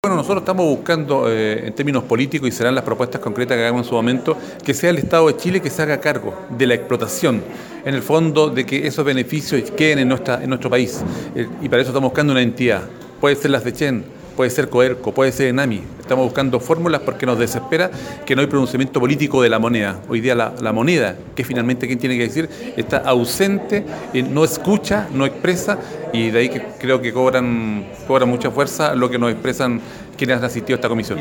Bueno, nosotros estamos buscando, en términos políticos, y serán las propuestas concretas que hagamos en su momento, que sea el Estado de Chile que se haga cargo de la explotación, en el fondo, de que esos beneficios queden en nuestro país. Y para eso estamos buscando una entidad. Puede ser la FECHEN, puede ser Coerco, puede ser ENAMI. Estamos buscando fórmulas porque nos desespera que no hay pronunciamiento político de la moneda. Hoy día la moneda, que finalmente quién tiene que decir, está ausente, no escucha, no expresa, y de ahí que creo que cobran mucha fuerza lo que nos expresan quienes han asistido a esta comisión.